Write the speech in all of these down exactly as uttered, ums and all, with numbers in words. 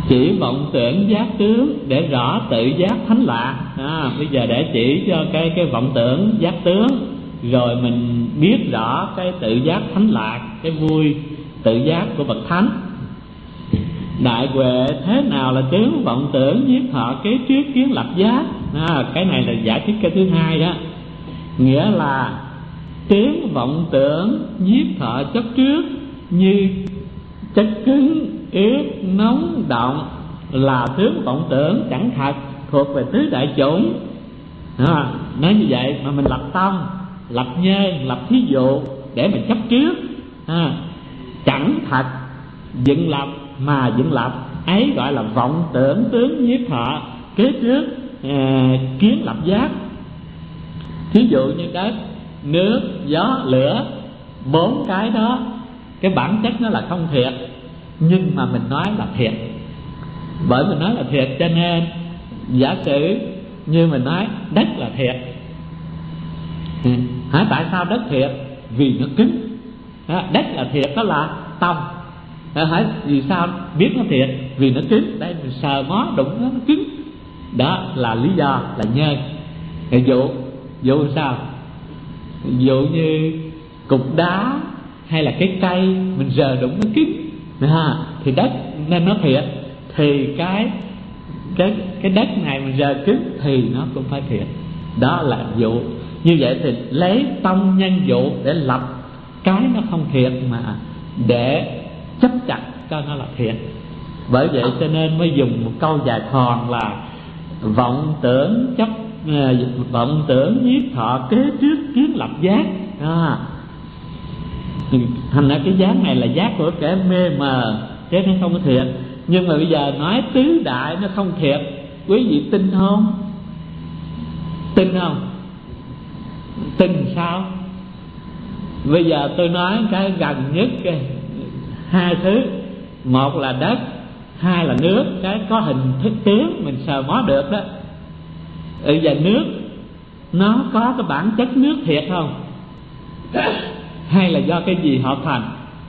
chỉ vọng tưởng giác tướng để rõ tự giác thánh lạc. À, bây giờ để chỉ cho cái cái vọng tưởng giác tướng, rồi mình biết rõ cái tự giác thánh lạc, cái vui tự giác của bậc thánh. Đại huệ thế nào là tướng vọng tưởng nhiếp thọ kế trước kiến lập giác? À, cái này là giải thích cái thứ hai đó. Nghĩa là tướng vọng tưởng nhiếp thọ chấp trước như chất cứng, yếu, nóng, động là tướng vọng tưởng chẳng thật, thuộc về tứ đại chủng. À, nói như vậy mà mình lập tâm, lập nhân, lập thí dụ để mình chấp trước. À, chẳng thật dựng lập mà dựng lập ấy gọi là vọng tưởng tướng nhiếp thọ kế trước à, kiến lập giác. Thí dụ như đất, nước, gió, lửa, bốn cái đó cái bản chất nó là không thiệt, nhưng mà mình nói là thiệt. Bởi mình nói là thiệt cho nên giả sử như mình nói đất là thiệt. Ừ. Hả, tại sao đất thiệt? Vì nó cứng. À, đất là thiệt đó là tâm. À, hả, vì sao biết nó thiệt? Vì nó cứng. Đây mình sờ mó đụng nó, nó cứng. Đó là lý do, là nhân. Ví dụ dụ sao? Dụ như cục đá hay là cái cây mình rờ đụng nó cứng, à, thì đất nên nó thiệt. Thì cái cái cái đất này mình rờ cứng thì nó cũng phải thiệt. Đó là dụ. Như vậy thì lấy tâm nhân dụ để lập cái nó không thiệt mà để chấp chặt cho nó là thiệt. Bởi vậy cho nên mới dùng một câu dài thòn là vọng tưởng chấp vọng tưởng nhiếp thọ kế trước kiến lập giác. À, thành ra cái giác này là giác của kẻ mê mờ chứ nó không có thiệt. Nhưng mà bây giờ nói tứ đại nó không thiệt, quý vị tin không? Tin không? Tin sao? Bây giờ tôi nói cái gần nhất cái hai thứ, một là đất, hai là nước, cái có hình thức tướng mình sờ mó được đó. Bây giờ nước nó có cái bản chất nước thiệt không? Hay là do cái gì hợp thành?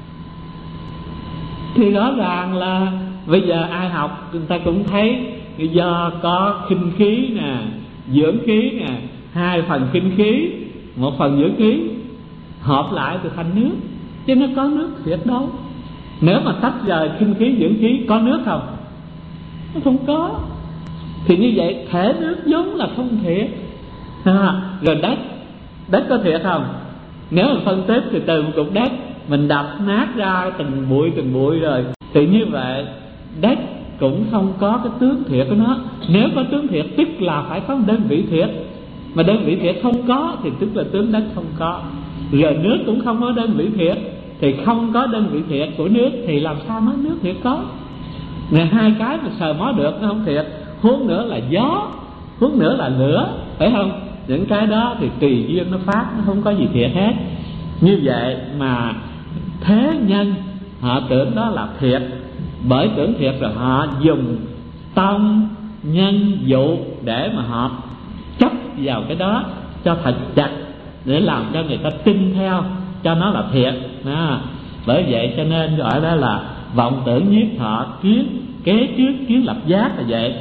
Thì rõ ràng là bây giờ ai học người ta cũng thấy do có khinh khí nè, dưỡng khí nè, hai phần khinh khí, một phần dưỡng khí hợp lại từ thành nước, chứ nó có nước thiệt đâu. Nếu mà tách rời khinh khí dưỡng khí có nước không? Nó không có. Thì như vậy thể nước vốn là không thiệt. À, rồi đất, đất có thiệt không? Nếu mà phân tích thì từ một cục đất mình đập nát ra từng bụi từng bụi rồi, thì như vậy đất cũng không có cái tướng thiệt của nó. Nếu có tướng thiệt tức là phải có đơn vị thiệt, mà đơn vị thiệt không có thì tức là tướng đất không có. Rồi nước cũng không có đơn vị thiệt, thì không có đơn vị thiệt của nước thì làm sao nói nước thiệt có? Này hai cái mà sờ mó được nó không thiệt. Huống nữa là gió, huống nữa là lửa, phải không? Những cái đó thì tùy duyên nó phát, nó không có gì thiệt hết. Như vậy mà thế nhân họ tưởng đó là thiệt, bởi tưởng thiệt rồi họ dùng tâm nhân dụ để mà họ chấp vào cái đó cho thật chặt, để làm cho người ta tin theo cho nó là thiệt. À, bởi vậy cho nên gọi đó là vọng tưởng nhiếp thọ kiến kế trước kiến lập giác là vậy.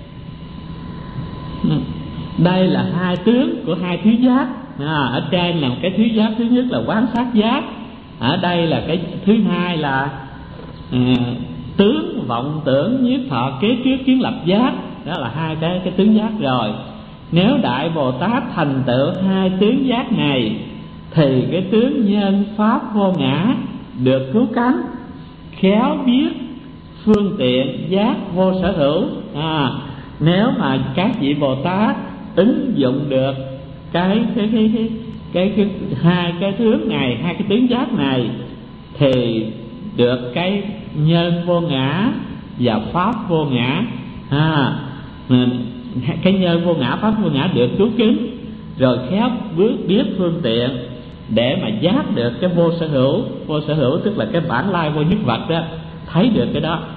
Đây là hai tướng của hai thứ giác. À, ở trên là cái thứ giác thứ nhất là quán sát giác, ở đây là cái thứ hai là à, tướng vọng tưởng nhiếp thọ kế trước kiến lập giác. Đó là hai cái cái tướng giác rồi. Nếu Đại Bồ Tát thành tựu hai tướng giác này thì cái tướng nhân pháp vô ngã được cứu cánh, khéo biết phương tiện giác vô sở hữu. À, nếu mà các vị Bồ Tát ứng dụng được cái cái cái cái, cái, cái hai cái tướng này, hai cái tướng giác này, thì được cái nhân vô ngã và pháp vô ngã. À, cái nhân vô ngã pháp vô ngã được cứu kính, rồi khéo bước biết phương tiện để mà giác được cái vô sở hữu. Vô sở hữu tức là cái bản lai vô nhất vật đó, thấy được cái đó.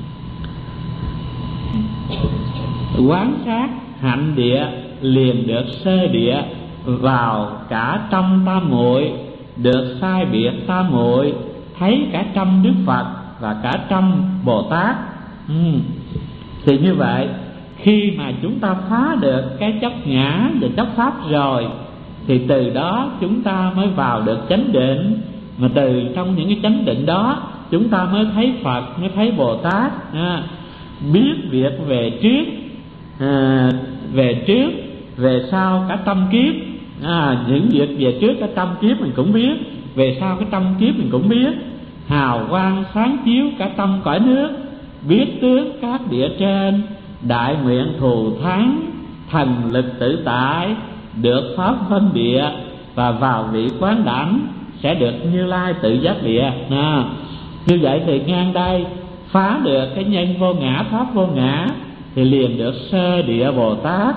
Quán sát hạnh địa liền được sơ địa vào cả trăm tam muội, được sai biệt tam muội, thấy cả trăm Đức Phật và cả trăm Bồ Tát. ừ. Thì như vậy, khi mà chúng ta phá được cái chấp ngã và chấp pháp rồi, thì từ đó chúng ta mới vào được chánh định. Mà từ trong những cái chánh định đó, chúng ta mới thấy Phật, mới thấy Bồ Tát, à, biết việc về trước, à, về trước, về sau cả trăm kiếp. À, những việc về trước cả trăm kiếp mình cũng biết, về sau cái trăm kiếp mình cũng biết. Hào quang sáng chiếu cả trăm cõi nước, biết tướng các địa trên, đại nguyện thù thắng, thần lực tự tại, được pháp phân địa, và vào vị quán đảnh sẽ được Như Lai tự giác địa. À, như vậy thì ngang đây phá được cái nhân vô ngã, pháp vô ngã, thì liền được sơ địa Bồ Tát.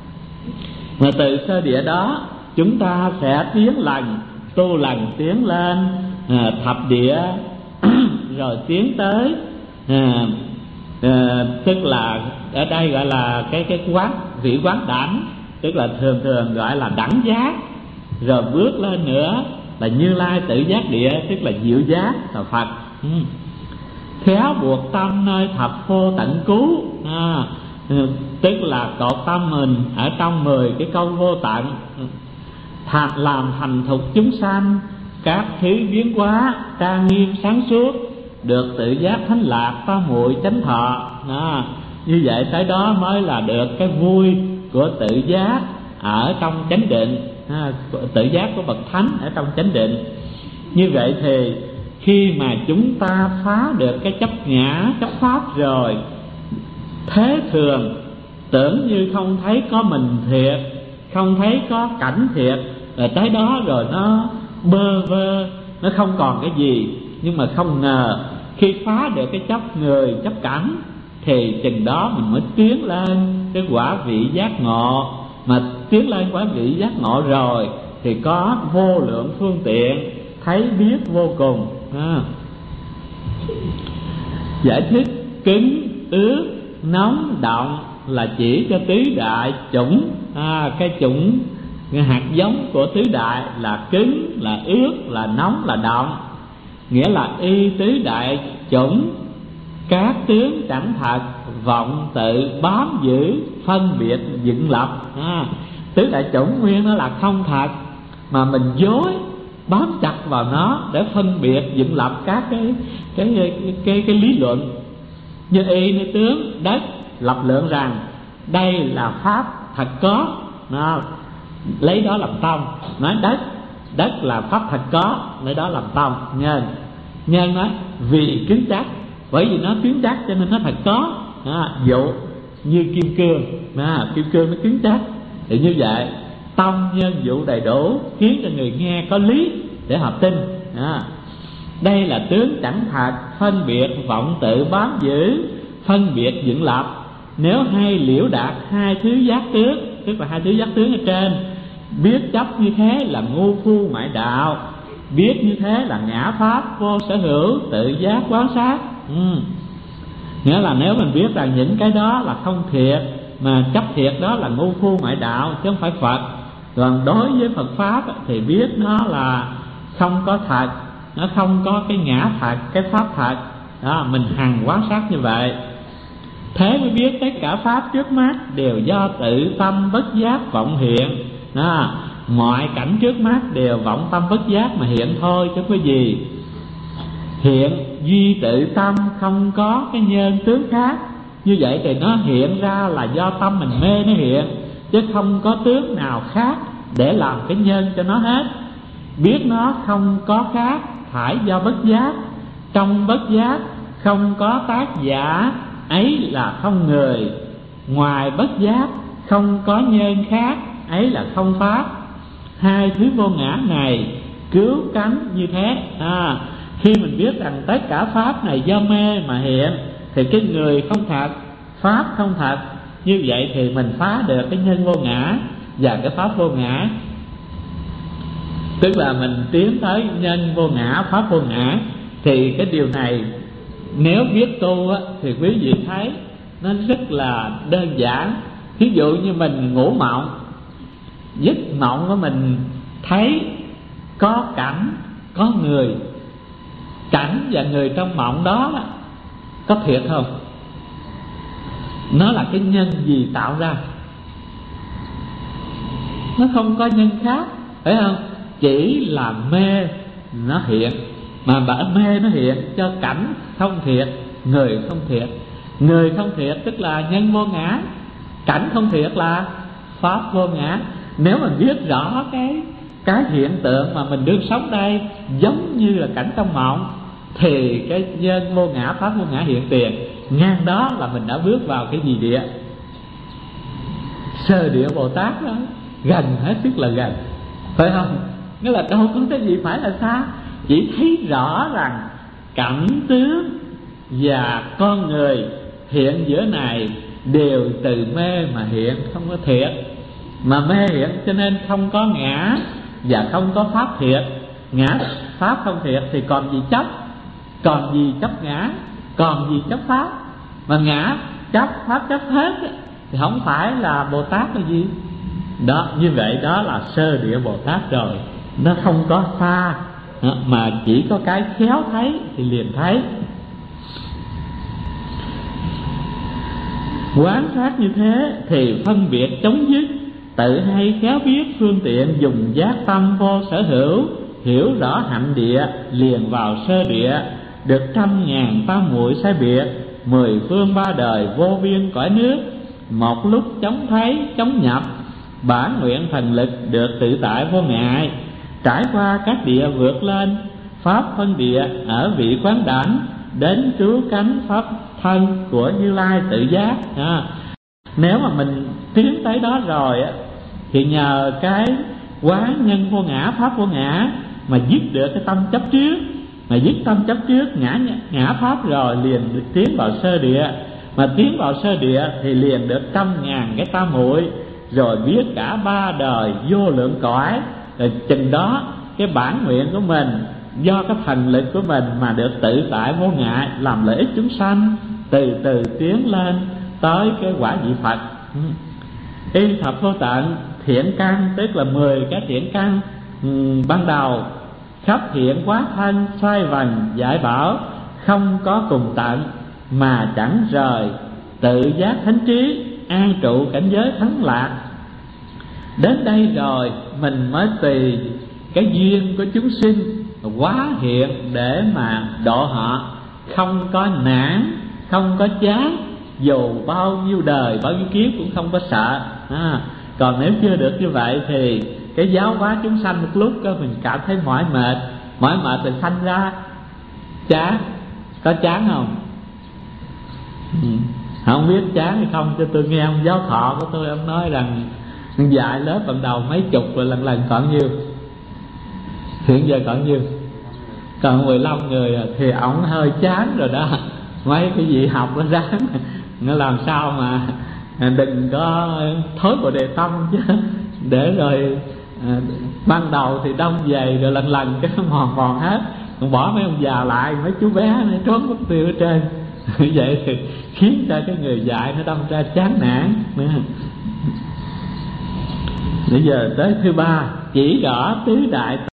Mà từ sơ địa đó chúng ta sẽ tiến lần, tu lần tiến lên à, thập địa rồi tiến tới à, à, tức là ở đây gọi là cái cái quán vị quán đảnh, tức là thường thường gọi là đẳng giác. Rồi bước lên nữa là Như Lai tự giác địa, tức là diệu giác là Phật. ừ. Khéo buộc tâm nơi thập vô tận cứu, à, tức là cột tâm mình ở trong mười cái câu vô tận, thành làm thành thục chúng sanh, các thứ biến hóa trang nghiêm sáng suốt, được tự giác thánh lạc tam muội chánh thọ. À, như vậy tới đó mới là được cái vui của tự giác ở trong chánh định, à, tự giác của bậc thánh ở trong chánh định. Như vậy thì khi mà chúng ta phá được cái chấp ngã, chấp pháp rồi, thế thường tưởng như không thấy có mình thiệt, không thấy có cảnh thiệt, rồi tới đó rồi nó bơ vơ, nó không còn cái gì. Nhưng mà không ngờ khi phá được cái chấp người, chấp cảnh, thì chừng đó mình mới tiến lên cái quả vị giác ngộ. Mà tiến lên quả vị giác ngộ rồi thì có vô lượng phương tiện thấy biết vô cùng. à. Giải thích cứng, ướt, nóng, động là chỉ cho tứ đại chủng. à, Cái chủng, cái hạt giống của tứ đại là cứng, là ướt, là nóng, là động. Nghĩa là y tứ đại chủng, các tướng chẳng thật, vọng tự bám giữ, phân biệt dựng lập. à, Tứ đại chủng nguyên nó là không thật, mà mình dối bám chặt vào nó để phân biệt dựng lập các cái cái cái cái, cái lý luận. Như y như tướng đất lập lượng rằng đây là pháp thật có, nó lấy đó làm tâm. Nói đất đất là pháp thật có, lấy đó làm tâm. Nhân nhân nói vì cứng chắc, bởi vì nó cứng chắc cho nên nó thật có. à, Dụ như kim cương, à, kim cương nó cứng chắc. Thì như vậy tâm nhân dụ đầy đủ khiến cho người nghe có lý để họ tin. à, Đây là tướng chẳng thật, phân biệt vọng tự bám giữ, phân biệt dựng lập. Nếu hay liễu đạt hai thứ giác tướng, tức là hai thứ giác tướng ở trên, biết chấp như thế là ngu phu ngoại đạo, biết như thế là ngã pháp vô sở hữu, tự giác quán sát. ừ. Nghĩa là nếu mình biết rằng những cái đó là không thiệt, mà chấp thiệt đó là ngu phu ngoại đạo chứ không phải Phật. Còn đối với Phật Pháp thì biết nó là không có thật, nó không có cái ngã thật, cái pháp thật. Đó, mình hằng quán sát như vậy, thế mới biết tất cả pháp trước mắt đều do tự tâm bất giác vọng hiện. Đó, mọi cảnh trước mắt đều vọng tâm bất giác mà hiện thôi chứ có gì. Hiện duy tự tâm, không có cái nhân tướng khác. Như vậy thì nó hiện ra là do tâm mình mê nó hiện, chứ không có tướng nào khác để làm cái nhân cho nó hết. Biết nó không có khác phải do bất giác, trong bất giác không có tác giả, ấy là không người. Ngoài bất giác không có nhân khác, ấy là không pháp. Hai thứ vô ngã này cứu cánh như thế. à, Khi mình biết rằng tất cả pháp này do mê mà hiện, thì cái người không thật, pháp không thật. Như vậy thì mình phá được cái nhân vô ngã và cái pháp vô ngã. Tức là mình tiến tới nhân vô ngã, pháp vô ngã. Thì cái điều này nếu biết tu á, thì quý vị thấy nó rất là đơn giản. Ví dụ như mình ngủ mộng, giấc mộng của mình thấy có cảnh, có người. Cảnh và người trong mộng đó có thiệt không? nó là cái nhân gì tạo ra? Nó không có nhân khác, phải không? Chỉ là mê nó hiện, mà bởi mê nó hiện cho cảnh không thiệt, người không thiệt. Người không thiệt tức là nhân vô ngã, cảnh không thiệt là pháp vô ngã. Nếu mình biết rõ cái cái hiện tượng mà mình đương sống đây giống như là cảnh trong mộng, thì cái nhân vô ngã, pháp vô ngã hiện tiền. Ngang đó là mình đã bước vào cái gì địa? Sơ địa Bồ Tát đó, gần hết sức là gần, phải không? Nghĩa là đâu có cái gì phải là xa, chỉ thấy rõ rằng cảnh tướng và con người hiện giữa này đều từ mê mà hiện, không có thiệt. Mà mê hiện cho nên không có ngã và không có pháp thiệt. Ngã pháp không thiệt thì còn gì chấp? Còn gì chấp ngã? Còn gì chấp pháp? Mà ngã chấp, pháp chấp hết thì không phải là Bồ Tát là gì? Đó, như vậy đó là sơ địa Bồ Tát rồi. Nó không có xa, mà chỉ có cái khéo thấy thì liền thấy. Quán sát như thế thì phân biệt chấm dứt, tự hay khéo biết phương tiện dùng giác tâm vô sở hữu, hiểu rõ hạnh địa liền vào sơ địa, được trăm ngàn tam muội sai biệt, mười phương ba đời vô biên cõi nước, một lúc chóng thấy chóng nhập, bản nguyện thần lực được tự tại vô ngại, trải qua các địa vượt lên, pháp phân địa ở vị quán đảnh, đến trú cánh pháp thân của Như Lai tự giác. À, nếu mà mình tiến tới đó rồi á, thì nhờ cái quán nhân vô ngã, pháp vô ngã mà dứt được cái tâm chấp trước. Mà dứt tâm chấp trước ngã ngã pháp rồi liền được tiến vào sơ địa. Mà tiến vào sơ địa thì liền được trăm ngàn cái tam muội, rồi biết cả ba đời vô lượng cõi. Rồi chừng đó cái bản nguyện của mình do cái thần lực của mình mà được tự tại vô ngại, làm lợi ích chúng sanh, từ từ tiến lên tới cái quả vị Phật. Y thập vô tận thiện căn, tức là mười cái thiện căn um, ban đầu khắp hiện quá thân xoay vần giải bảo, không có cùng tận mà chẳng rời, tự giác thánh trí an trụ cảnh giới thắng lạc. Đến đây rồi mình mới tùy cái duyên của chúng sinh quá hiện để mà độ họ, không có nản, không có chán, dù bao nhiêu đời bao nhiêu kiếp cũng không có sợ. À, còn nếu chưa được như vậy thì cái giáo hóa chúng sanh một lúc đó mình cảm thấy mỏi mệt, mỏi mệt thì sanh ra chán. Có chán không? Ừ. Không biết chán hay không, cho tôi nghe ông giáo thọ của tôi, ông nói rằng dạy lớp ban đầu mấy chục rồi lần lần còn nhiêu, hiện giờ còn nhiêu, còn mười lăm người thì ổng hơi chán rồi đó. Mấy cái gì học nó ráng nó làm sao mà đừng có thối bộ đề tâm chứ, để rồi à, ban đầu thì đông về rồi lần lần cái nó mòn mòn hết, còn bỏ mấy ông già lại, mấy chú bé nó trốn mất tiêu ở trên. Vậy thì khiến cho cái người dạy nó đâm ra chán nản nữa. Bây giờ tới thứ ba, chỉ rõ tứ đại